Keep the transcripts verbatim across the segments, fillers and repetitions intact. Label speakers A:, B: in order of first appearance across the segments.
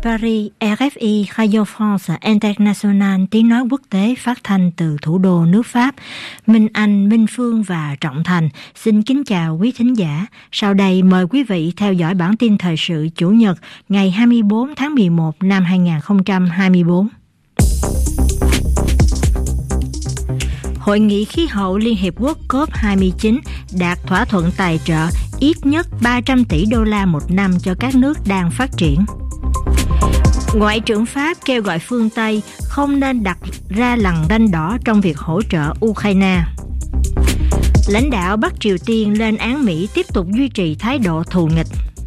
A: Paris, rờ ép i Radio France International tiếng nói quốc tế phát thanh từ thủ đô nước Pháp. Minh Anh, Minh Phương và Trọng Thành xin kính chào quý thính giả. Sau đây mời quý vị theo dõi bản tin thời sự Chủ nhật ngày hai mươi bốn tháng mười một năm hai nghìn không trăm hai mươi bốn. Hội nghị khí hậu Liên Hiệp Quốc cốp hai mươi chín đạt thỏa thuận tài trợ ít nhất ba trăm tỷ đô la một năm cho các nước đang phát triển. Ngoại trưởng Pháp kêu gọi phương Tây không nên đặt ra lằn ranh đỏ trong việc hỗ trợ Ukraine. Lãnh đạo Bắc Triều Tiên lên án Mỹ tiếp tục duy trì thái độ thù nghịch.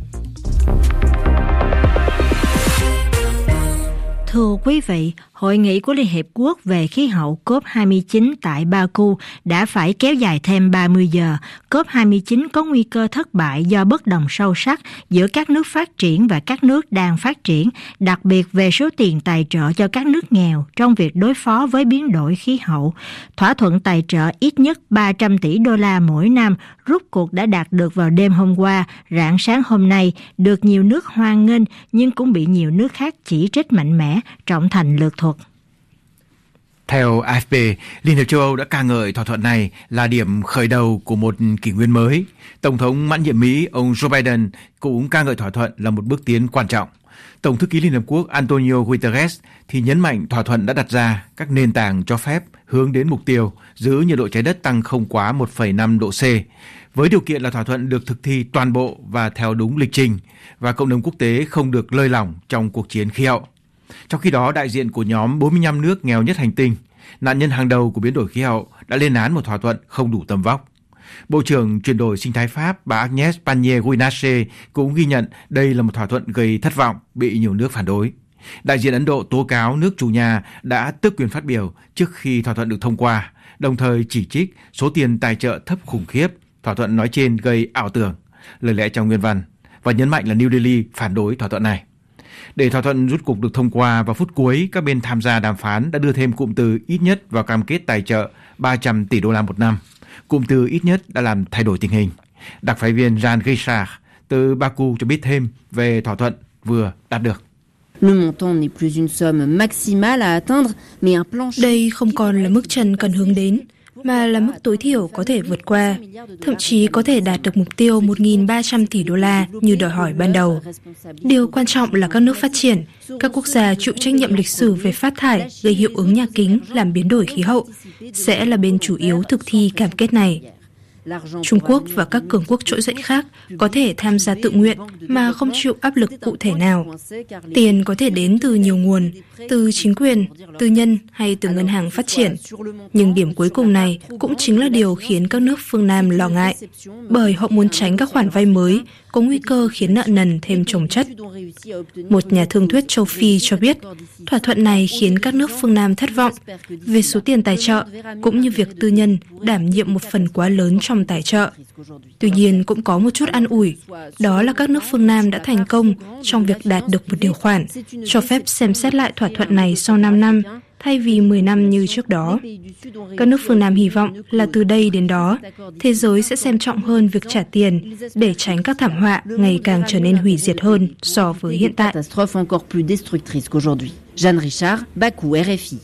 A: Thưa quý vị, Hội nghị của Liên Hiệp Quốc về khí hậu cốp hai mươi chín tại Baku đã phải kéo dài thêm ba mươi giờ. cốp hai mươi chín có nguy cơ thất bại do bất đồng sâu sắc giữa các nước phát triển và các nước đang phát triển, đặc biệt về số tiền tài trợ cho các nước nghèo trong việc đối phó với biến đổi khí hậu. Thỏa thuận tài trợ ít nhất ba trăm tỷ đô la mỗi năm rút cuộc đã đạt được vào đêm hôm qua, rạng sáng hôm nay, được nhiều nước hoan nghênh nhưng cũng bị nhiều nước khác chỉ trích mạnh mẽ. Trọng Thành lược thuật.
B: Theo a ép pê, Liên hiệp châu Âu đã ca ngợi thỏa thuận này là điểm khởi đầu của một kỷ nguyên mới. Tổng thống mãn nhiệm Mỹ, ông Joe Biden, cũng ca ngợi thỏa thuận là một bước tiến quan trọng. Tổng thư ký Liên hợp Quốc Antonio Guterres thì nhấn mạnh thỏa thuận đã đặt ra các nền tảng cho phép hướng đến mục tiêu giữ nhiệt độ trái đất tăng không quá một phẩy năm độ C, với điều kiện là thỏa thuận được thực thi toàn bộ và theo đúng lịch trình, và cộng đồng quốc tế không được lơi lỏng trong cuộc chiến khí hậu. Trong khi đó, đại diện của nhóm bốn mươi lăm nước nghèo nhất hành tinh, nạn nhân hàng đầu của biến đổi khí hậu, đã lên án một thỏa thuận không đủ tầm vóc. Bộ trưởng chuyển đổi sinh thái Pháp bà Agnès Pannier-Runacher cũng ghi nhận đây là một thỏa thuận gây thất vọng, bị nhiều nước phản đối. Đại diện Ấn Độ tố cáo nước chủ nhà đã tước quyền phát biểu trước khi thỏa thuận được thông qua, đồng thời chỉ trích số tiền tài trợ thấp khủng khiếp. Thỏa thuận nói trên gây ảo tưởng, lời lẽ trong nguyên văn, và nhấn mạnh là New Delhi phản đối thỏa thuận này. Để thỏa thuận rút cục được thông qua vào phút cuối, các bên tham gia đàm phán đã đưa thêm cụm từ ít nhất vào cam kết tài trợ ba trăm tỷ đô la một năm. Cụm từ ít nhất đã làm thay đổi tình hình. Đặc phái viên Jan Richard từ Baku cho biết thêm về thỏa thuận vừa đạt được.
C: Đây không còn là mức trần cần hướng đến, mà là mức tối thiểu có thể vượt qua, thậm chí có thể đạt được mục tiêu một nghìn ba trăm tỷ đô la như đòi hỏi ban đầu. Điều quan trọng là các nước phát triển, các quốc gia chịu trách nhiệm lịch sử về phát thải gây hiệu ứng nhà kính làm biến đổi khí hậu, sẽ là bên chủ yếu thực thi cam kết này. Trung Quốc và các cường quốc trỗi dậy khác có thể tham gia tự nguyện mà không chịu áp lực cụ thể nào. Tiền có thể đến từ nhiều nguồn, từ chính quyền, tư nhân hay từ ngân hàng phát triển. Nhưng điểm cuối cùng này cũng chính là điều khiến các nước phương Nam lo ngại, bởi họ muốn tránh các khoản vay mới có nguy cơ khiến nợ nần thêm chồng chất. Một nhà thương thuyết châu Phi cho biết, thỏa thuận này khiến các nước phương Nam thất vọng về số tiền tài trợ, cũng như việc tư nhân đảm nhiệm một phần quá lớn trong tài trợ. Tuy nhiên cũng có một chút an ủi, đó là các nước phương Nam đã thành công trong việc đạt được một điều khoản cho phép xem xét lại thỏa thuận này sau năm năm, thay vì mười năm như trước đó. Các nước phương Nam hy vọng là từ đây đến đó, thế giới sẽ xem trọng hơn việc trả tiền để tránh các thảm họa ngày càng trở nên hủy diệt hơn so với hiện tại.
D: Jan Richard, Baku, rờ ép i.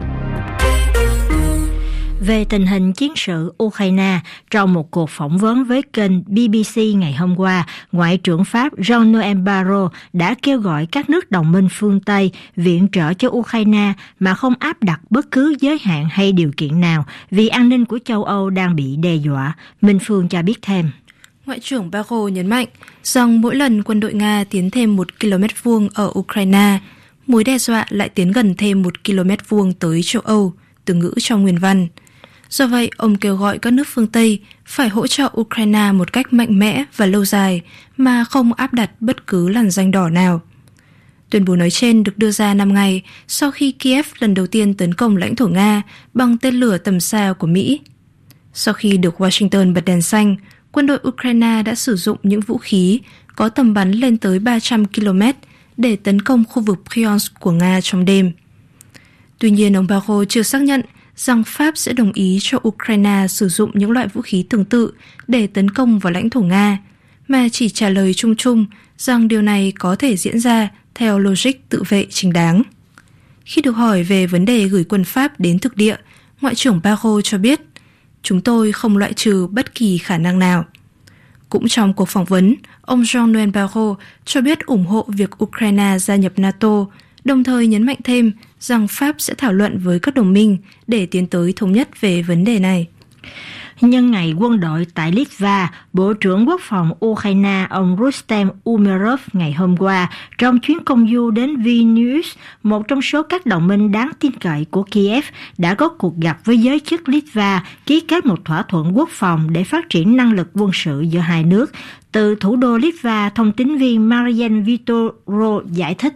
A: Về tình hình chiến sự Ukraine, trong một cuộc phỏng vấn với kênh bê bê xê ngày hôm qua, Ngoại trưởng Pháp Jean-Noël Barrot đã kêu gọi các nước đồng minh phương Tây viện trợ cho Ukraine mà không áp đặt bất cứ giới hạn hay điều kiện nào vì an ninh của châu Âu đang bị đe dọa. Minh Phương cho biết thêm.
C: Ngoại trưởng Barrot nhấn mạnh rằng mỗi lần quân đội Nga tiến thêm một km vuông ở Ukraine, mối đe dọa lại tiến gần thêm một km vuông tới châu Âu, từ ngữ trong nguyên văn. Do vậy, ông kêu gọi các nước phương Tây phải hỗ trợ Ukraine một cách mạnh mẽ và lâu dài mà không áp đặt bất cứ lằn ranh đỏ nào. Tuyên bố nói trên được đưa ra năm ngày sau khi Kiev lần đầu tiên tấn công lãnh thổ Nga bằng tên lửa tầm xa của Mỹ. Sau khi được Washington bật đèn xanh, quân đội Ukraine đã sử dụng những vũ khí có tầm bắn lên tới ba trăm ki lô mét để tấn công khu vực Bryansk của Nga trong đêm. Tuy nhiên, ông Barrot chưa xác nhận rằng Pháp sẽ đồng ý cho Ukraine sử dụng những loại vũ khí tương tự để tấn công vào lãnh thổ Nga, mà chỉ trả lời chung chung rằng điều này có thể diễn ra theo logic tự vệ chính đáng. Khi được hỏi về vấn đề gửi quân Pháp đến thực địa, Ngoại trưởng Barrot cho biết, chúng tôi không loại trừ bất kỳ khả năng nào. Cũng trong cuộc phỏng vấn, ông Jean-Noël Barrot cho biết ủng hộ việc Ukraine gia nhập NATO, đồng thời nhấn mạnh thêm rằng Pháp sẽ thảo luận với các đồng minh để tiến tới thống nhất về vấn đề này.
A: Nhân ngày quân đội tại Litva, Bộ trưởng Quốc phòng Ukraine ông Rustem Umerov ngày hôm qua trong chuyến công du đến Vilnius, một trong số các đồng minh đáng tin cậy của Kiev, đã có cuộc gặp với giới chức Litva, ký kết một thỏa thuận quốc phòng để phát triển năng lực quân sự giữa hai nước. Từ thủ đô Litva, thông tín viên Marian Vitoro giải thích.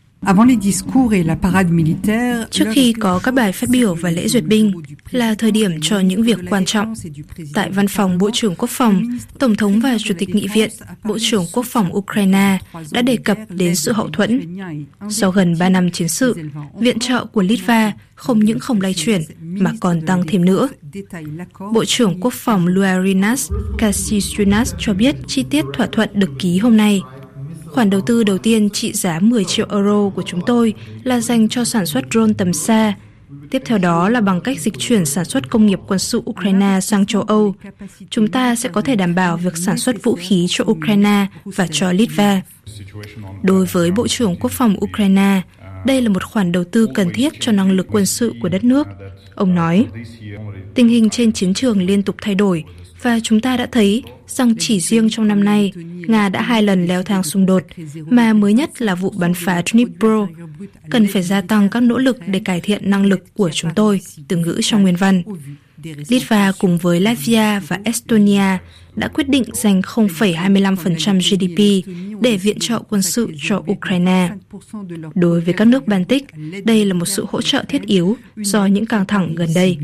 C: Trước khi có các bài phát biểu và lễ duyệt binh là thời điểm cho những việc quan trọng. Tại văn phòng Bộ trưởng Quốc phòng, Tổng thống và Chủ tịch Nghị viện, Bộ trưởng Quốc phòng Ukraine đã đề cập đến sự hậu thuẫn. Sau gần ba năm chiến sự, viện trợ của Litva không những không lay chuyển mà còn tăng thêm nữa. Bộ trưởng Quốc phòng Liurinas Kasiciunas cho biết chi tiết thỏa thuận được ký hôm nay. Khoản đầu tư đầu tiên trị giá mười triệu euro của chúng tôi là dành cho sản xuất drone tầm xa. Tiếp theo đó là bằng cách dịch chuyển sản xuất công nghiệp quân sự Ukraine sang châu Âu. Chúng ta sẽ có thể đảm bảo việc sản xuất vũ khí cho Ukraine và cho Litva. Đối với Bộ trưởng Quốc phòng Ukraine, đây là một khoản đầu tư cần thiết cho năng lực quân sự của đất nước. Ông nói, tình hình trên chiến trường liên tục thay đổi và chúng ta đã thấy rằng chỉ riêng trong năm nay, Nga đã hai lần leo thang xung đột, mà mới nhất là vụ bắn phá Dnipro. Cần phải gia tăng các nỗ lực để cải thiện năng lực của chúng tôi, từ ngữ trong nguyên văn. Litva cùng với Latvia và Estonia đã quyết định dành không phẩy hai mươi lăm phần trăm giê đê pê để viện trợ quân sự cho Ukraine. Đối với các nước Baltic, đây là một sự hỗ trợ thiết yếu do những căng thẳng gần đây.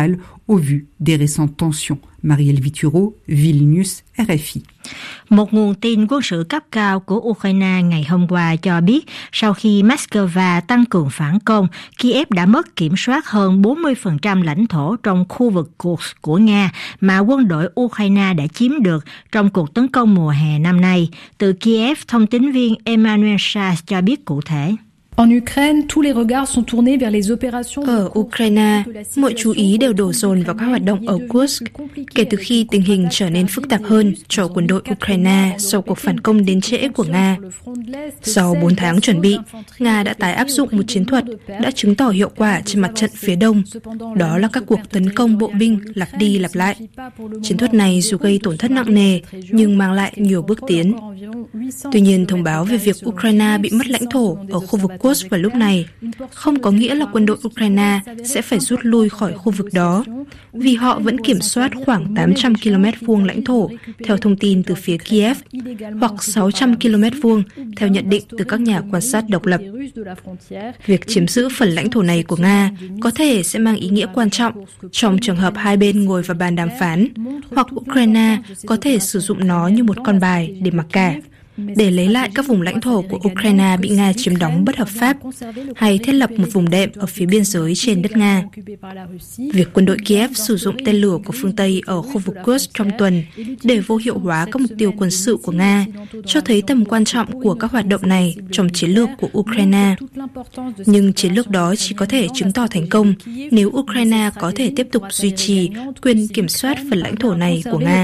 E: Marielle Vituro, Vilnius, rờ ép i.
A: Một nguồn tin quân sự cấp cao của Ukraine ngày hôm qua cho biết sau khi Moscow tăng cường phản công, Kiev đã mất kiểm soát hơn bốn mươi phần trăm lãnh thổ trong khu vực Kursk của Nga mà quân đội Ukraine đã chiếm được trong cuộc tấn công mùa hè năm nay. Từ Kiev, thông tín viên Emmanuel Chas cho biết cụ thể.
C: Ở Ukraine, mọi chú ý đều đổ dồn vào các hoạt động ở Kursk kể từ khi tình hình trở nên phức tạp hơn cho quân đội Ukraine sau cuộc phản công đến trễ của Nga. Sau bốn tháng chuẩn bị, Nga đã tái áp dụng một chiến thuật đã chứng tỏ hiệu quả trên mặt trận phía đông. Đó là các cuộc tấn công bộ binh lặp đi lặp lại. Chiến thuật này dù gây tổn thất nặng nề nhưng mang lại nhiều bước tiến. Tuy nhiên, thông báo về việc Ukraine bị mất lãnh thổ ở khu vực Kursk vào lúc này không có nghĩa là quân đội Ukraine sẽ phải rút lui khỏi khu vực đó, vì họ vẫn kiểm soát khoảng tám trăm ki lô mét vuông lãnh thổ theo thông tin từ phía Kiev, hoặc sáu trăm ki lô mét vuông theo nhận định từ các nhà quan sát độc lập. Việc chiếm giữ phần lãnh thổ này của Nga có thể sẽ mang ý nghĩa quan trọng trong trường hợp hai bên ngồi vào bàn đàm phán, hoặc Ukraine có thể sử dụng nó như một con bài để mặc cả, để lấy lại các vùng lãnh thổ của Ukraine bị Nga chiếm đóng bất hợp pháp, hay thiết lập một vùng đệm ở phía biên giới trên đất Nga. Việc quân đội Kiev sử dụng tên lửa của phương Tây ở khu vực Kursk trong tuần để vô hiệu hóa các mục tiêu quân sự của Nga cho thấy tầm quan trọng của các hoạt động này trong chiến lược của Ukraine. Nhưng chiến lược đó chỉ có thể chứng tỏ thành công nếu Ukraine có thể tiếp tục duy trì quyền kiểm soát phần lãnh thổ này của Nga.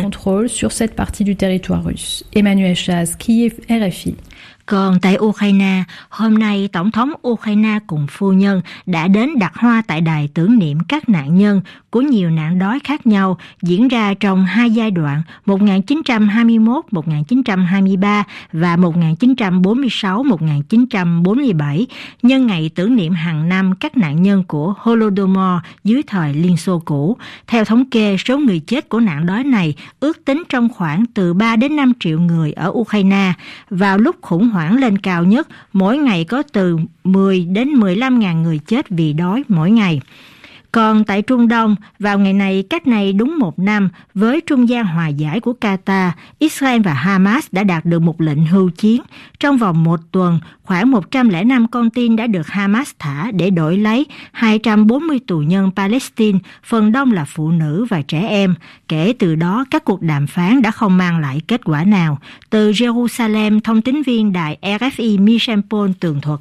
E: Emmanuel Chas, Kiev, rờ ép i.
A: Còn tại Ukraine, hôm nay Tổng thống Ukraine cùng phu nhân đã đến đặt hoa tại đài tưởng niệm các nạn nhân của nhiều nạn đói khác nhau diễn ra trong hai giai đoạn một nghìn chín trăm hai mươi mốt đến một nghìn chín trăm hai mươi ba và một nghìn chín trăm bốn mươi sáu đến một nghìn chín trăm bốn mươi bảy, nhân ngày tưởng niệm hàng năm các nạn nhân của Holodomor dưới thời Liên Xô cũ. Theo thống kê, số người chết của nạn đói này ước tính trong khoảng từ ba đến năm triệu người ở Ukraine. Vào lúc khủng hoảng lên cao nhất, mỗi ngày có từ mười đến mười lăm ngàn người chết vì đói mỗi ngày. Còn tại Trung Đông, vào ngày này cách này đúng một năm, với trung gian hòa giải của Qatar, Israel và Hamas đã đạt được một lệnh hưu chiến. Trong vòng một tuần, khoảng một trăm lẻ năm con tin đã được Hamas thả để đổi lấy hai trăm bốn mươi tù nhân Palestine, phần đông là phụ nữ và trẻ em. Kể từ đó, các cuộc đàm phán đã không mang lại kết quả nào. Từ Jerusalem, thông tín viên đài R F I Michel Paul tường thuật.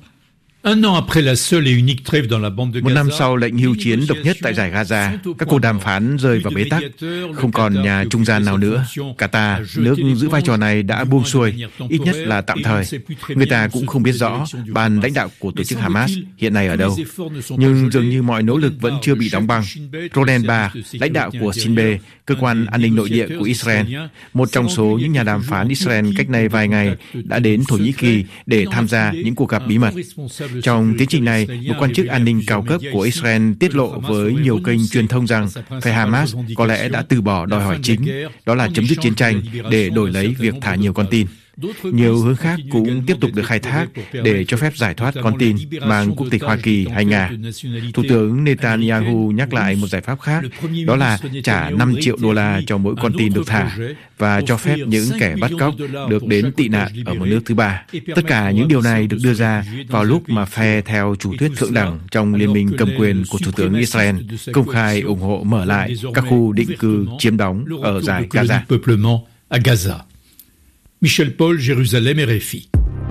B: Một năm sau lệnh hưu chiến độc nhất tại giải Gaza, các cuộc đàm phán rơi vào bế tắc, không còn nhà trung gian nào nữa. Qatar, nước giữ vai trò này đã buông xuôi, ít nhất là tạm thời. Người ta cũng không biết rõ ban lãnh đạo của tổ chức Hamas hiện nay ở đâu. Nhưng dường như mọi nỗ lực vẫn chưa bị đóng băng. Ronen Bar, lãnh đạo của Shin Bet, cơ quan an ninh nội địa của Israel, một trong số những nhà đàm phán Israel cách đây vài ngày, đã đến Thổ Nhĩ Kỳ để tham gia những cuộc gặp bí mật. Trong tiến trình này, một quan chức an ninh cao cấp của Israel tiết lộ với nhiều kênh truyền thông rằng phe Hamas có lẽ đã từ bỏ đòi hỏi chính, đó là chấm dứt chiến tranh để đổi lấy việc thả nhiều con tin. Nhiều hướng khác cũng tiếp tục được khai thác để cho phép giải thoát con tin mang quốc tịch Hoa Kỳ hay Nga. Thủ tướng Netanyahu nhắc lại một giải pháp khác, đó là trả năm triệu đô la cho mỗi con tin được thả và cho phép những kẻ bắt cóc được đến tị nạn ở một nước thứ ba. Tất cả những điều này được đưa ra vào lúc mà phe theo chủ thuyết thượng đẳng trong liên minh cầm quyền của Thủ tướng Israel công khai ủng hộ mở lại các khu định cư chiếm đóng ở giải Gaza.
F: Michel Paul, Jérusalem, R F I.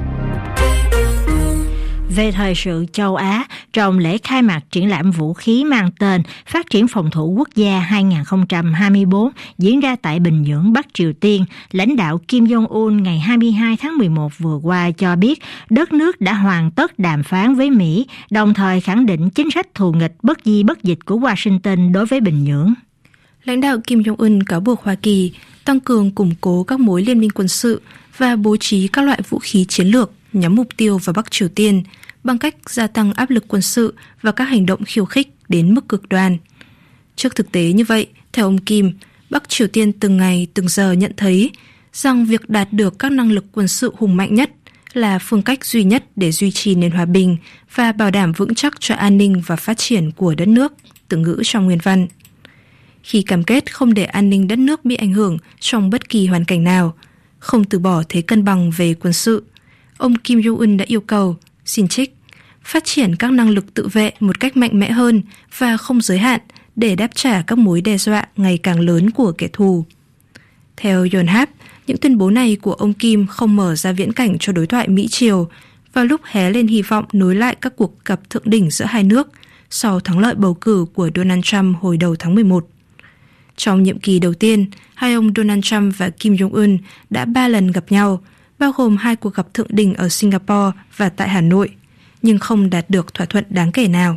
A: Về thời sự châu Á, trong lễ khai mạc triển lãm vũ khí mang tên Phát triển phòng thủ quốc gia hai không hai tư diễn ra tại Bình Nhưỡng, Bắc Triều Tiên, lãnh đạo Kim Jong-un ngày hai mươi hai tháng mười một vừa qua cho biết đất nước đã hoàn tất đàm phán với Mỹ, đồng thời khẳng định chính sách thù nghịch bất di bất dịch của Washington đối với Bình Nhưỡng.
C: Lãnh đạo Kim Jong-un cáo buộc Hoa Kỳ tăng cường củng cố các mối liên minh quân sự và bố trí các loại vũ khí chiến lược nhắm mục tiêu vào Bắc Triều Tiên bằng cách gia tăng áp lực quân sự và các hành động khiêu khích đến mức cực đoan. Trước thực tế như vậy, theo ông Kim, Bắc Triều Tiên từng ngày từng giờ nhận thấy rằng việc đạt được các năng lực quân sự hùng mạnh nhất là phương cách duy nhất để duy trì nền hòa bình và bảo đảm vững chắc cho an ninh và phát triển của đất nước, từ ngữ trong nguyên văn. Khi cam kết không để an ninh đất nước bị ảnh hưởng trong bất kỳ hoàn cảnh nào, không từ bỏ thế cân bằng về quân sự, ông Kim Jong-un đã yêu cầu, xin trích, phát triển các năng lực tự vệ một cách mạnh mẽ hơn và không giới hạn để đáp trả các mối đe dọa ngày càng lớn của kẻ thù. Theo Yonhap, những tuyên bố này của ông Kim không mở ra viễn cảnh cho đối thoại Mỹ-Triều vào lúc hé lên hy vọng nối lại các cuộc gặp thượng đỉnh giữa hai nước sau thắng lợi bầu cử của Donald Trump hồi đầu tháng mười một. Trong nhiệm kỳ đầu tiên, hai ông Donald Trump và Kim Jong-un đã ba lần gặp nhau, bao gồm hai cuộc gặp thượng đỉnh ở Singapore và tại Hà Nội, nhưng không đạt được thỏa thuận đáng kể nào.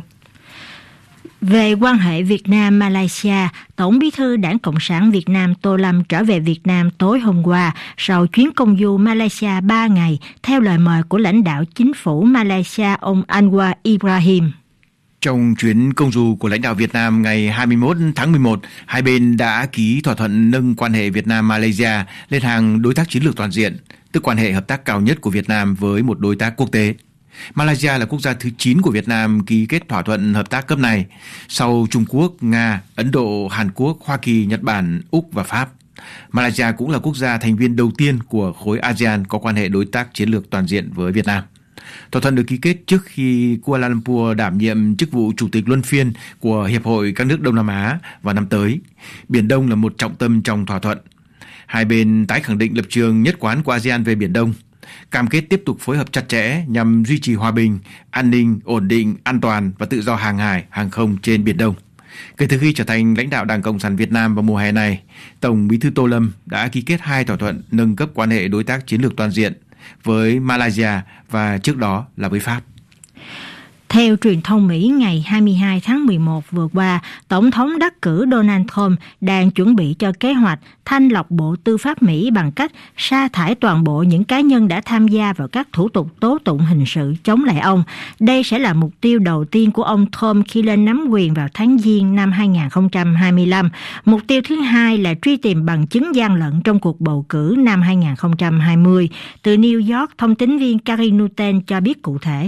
A: Về quan hệ Việt Nam-Malaysia, Tổng Bí thư Đảng Cộng sản Việt Nam Tô Lâm trở về Việt Nam tối hôm qua sau chuyến công du Malaysia ba ngày theo lời mời của lãnh đạo chính phủ Malaysia ông Anwar Ibrahim.
B: Trong chuyến công du của lãnh đạo Việt Nam ngày hai mươi mốt tháng mười một, hai bên đã ký thỏa thuận nâng quan hệ Việt Nam-Malaysia lên hàng đối tác chiến lược toàn diện, tức quan hệ hợp tác cao nhất của Việt Nam với một đối tác quốc tế. Malaysia là quốc gia thứ chín của Việt Nam ký kết thỏa thuận hợp tác cấp này, sau Trung Quốc, Nga, Ấn Độ, Hàn Quốc, Hoa Kỳ, Nhật Bản, Úc và Pháp. Malaysia cũng là quốc gia thành viên đầu tiên của khối a sê an có quan hệ đối tác chiến lược toàn diện với Việt Nam. Thỏa thuận được ký kết trước khi Kuala Lumpur đảm nhiệm chức vụ chủ tịch luân phiên của Hiệp hội các nước Đông Nam Á vào năm tới. Biển Đông là một trọng tâm trong thỏa thuận. Hai bên tái khẳng định lập trường nhất quán của a sê an về Biển Đông, cam kết tiếp tục phối hợp chặt chẽ nhằm duy trì hòa bình, an ninh, ổn định, an toàn và tự do hàng hải, hàng không trên Biển Đông. Kể từ khi trở thành lãnh đạo Đảng Cộng sản Việt Nam vào mùa hè này, Tổng Bí thư Tô Lâm đã ký kết hai thỏa thuận nâng cấp quan hệ đối tác chiến lược toàn diện với Malaysia và trước đó là với Pháp.
A: Theo truyền thông Mỹ, ngày hai mươi hai tháng mười một vừa qua, Tổng thống đắc cử Donald Trump đang chuẩn bị cho kế hoạch thanh lọc Bộ Tư pháp Mỹ bằng cách sa thải toàn bộ những cá nhân đã tham gia vào các thủ tục tố tụng hình sự chống lại ông. Đây sẽ là mục tiêu đầu tiên của ông Trump khi lên nắm quyền vào tháng Giêng năm hai không hai lăm. Mục tiêu thứ hai là truy tìm bằng chứng gian lận trong cuộc bầu cử năm hai không hai không. Từ New York, thông tín viên Karin Newton cho biết cụ thể.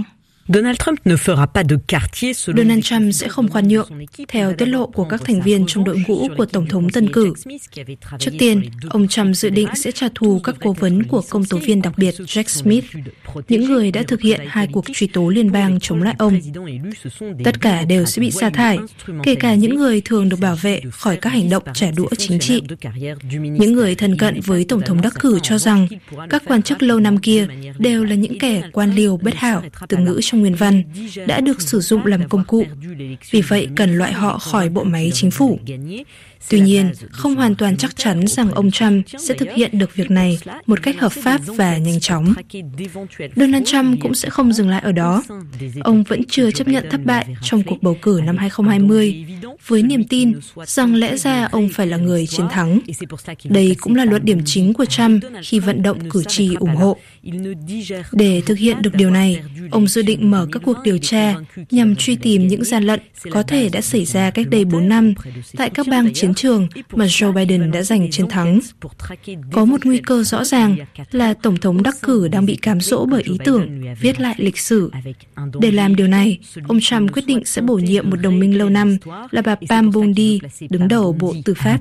G: Donald Trump ne fera pas de quartier selon
C: Donald Trump sẽ không khoan nhượng, theo tiết lộ của các thành viên trong đội ngũ của Tổng thống tân cử. Trước tiên, ông Trump dự định sẽ trả thù các cố vấn của công tố viên đặc biệt Jack Smith, những người đã thực hiện hai cuộc truy tố liên bang chống lại ông. Tất cả đều sẽ bị sa thải, kể cả những người thường được bảo vệ khỏi các hành động trả đũa chính trị. Những người thân cận với Tổng thống đắc cử cho rằng các quan chức lâu năm kia đều là những kẻ quan liêu bất hảo, từ ngữ trong nguyên văn, đã được sử dụng làm công cụ. Vì vậy, cần loại họ khỏi bộ máy chính phủ. Tuy nhiên, không hoàn toàn chắc chắn rằng ông Trump sẽ thực hiện được việc này một cách hợp pháp và nhanh chóng. Donald Trump cũng sẽ không dừng lại ở đó. Ông vẫn chưa chấp nhận thất bại trong cuộc bầu cử năm hai không hai không, với niềm tin rằng lẽ ra ông phải là người chiến thắng. Đây cũng là luận điểm chính của Trump khi vận động cử tri ủng hộ. Để thực hiện được điều này, ông dự định mở các cuộc điều tra nhằm truy tìm những gian lận có thể đã xảy ra cách đây bốn năm tại các bang chiến trường mà Joe Biden đã giành chiến thắng. Có một nguy cơ rõ ràng là Tổng thống đắc cử đang bị cám dỗ bởi ý tưởng viết lại lịch sử. Để làm điều này, ông Trump quyết định sẽ bổ nhiệm một đồng minh lâu năm là bà Pam Bondi đứng đầu Bộ Tư pháp.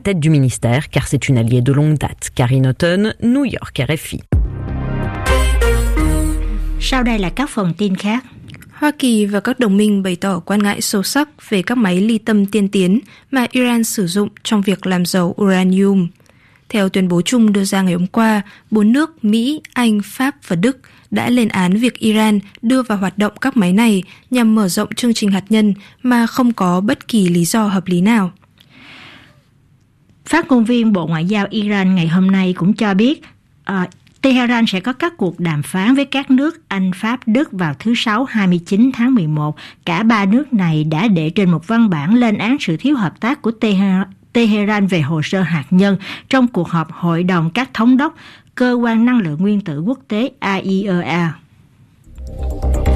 A: Sau đây là các phần tin khác.
C: Hoa Kỳ và các đồng minh bày tỏ quan ngại sâu sắc về các máy ly tâm tiên tiến mà Iran sử dụng trong việc làm giàu uranium. Theo tuyên bố chung đưa ra ngày hôm qua, bốn nước Mỹ, Anh, Pháp và Đức đã lên án việc Iran đưa vào hoạt động các máy này nhằm mở rộng chương trình hạt nhân mà không có bất kỳ lý do hợp lý nào.
A: Phát ngôn viên Bộ Ngoại giao Iran ngày hôm nay cũng cho biết uh, Tehran sẽ có các cuộc đàm phán với các nước Anh, Pháp, Đức vào thứ Sáu hai mươi chín tháng mười một. Cả ba nước này đã đệ trình một văn bản lên án sự thiếu hợp tác của Tehran về hồ sơ hạt nhân trong cuộc họp Hội đồng các thống đốc Cơ quan Năng lượng Nguyên tử Quốc tế I A E A.